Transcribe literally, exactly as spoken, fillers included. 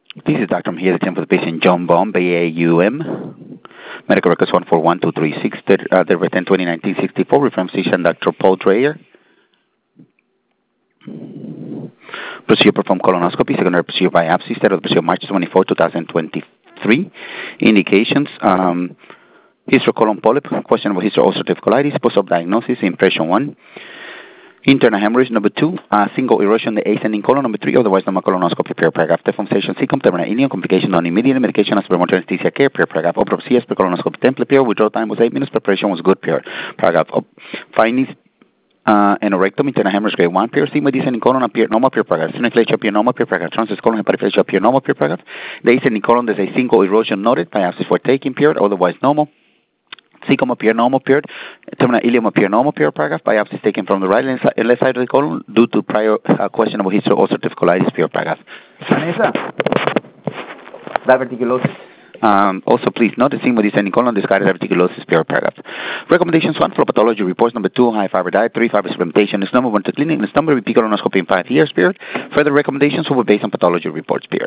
This is Doctor Mejia, the for the patient John Baum, B A U M. Medical records one four one two three six, uh, December tenth, twenty nineteen, sixty-four, with physician Doctor Paul Dreyer. Procedure performed colonoscopy, secondary procedure biopsy, start of the procedure March twenty-fourth, twenty twenty-three. Indications, um, histocolon polyp, questionable histo-ulcerative colitis, post-op diagnosis, impression one. Internal hemorrhage, number two, uh, single erosion, the ascending colon, number three, otherwise normal colonoscopy, per paragraph, deformation, secum, terminal ileum, complication, non-immediate, medication, as per anesthesia care, per paragraph, autopsy, as per colonoscopy, template, period, withdrawal time was eight minutes, preparation was good, period, paragraph, op- findings, uh, anorectum, internal hemorrhage, grade one, period, sigma, descending colon, appear normal, per paragraph, syneclasia, appear normal, per paragraph, transverse colon, hepatophagia, appear normal, per paragraph, the ascending colon, there's a single erosion noted, biopsies were taken, period, otherwise normal. Cecum appear normal period, terminal ileum appear normal period, paragraph, biopsies taken from the right and left side of the colon due to prior uh, questionable history of ulcerative colitis, period, paragraph. Vanessa, diverticulosis. Um, also, please note the sigma descending colon discarded diverticulosis, period, paragraph. Recommendations one, flow pathology reports, number two, high fiber diet, three, fiber supplementation, is number one to clinic, is number repeat colonoscopy in five years, period. Further recommendations will be based on pathology reports, period.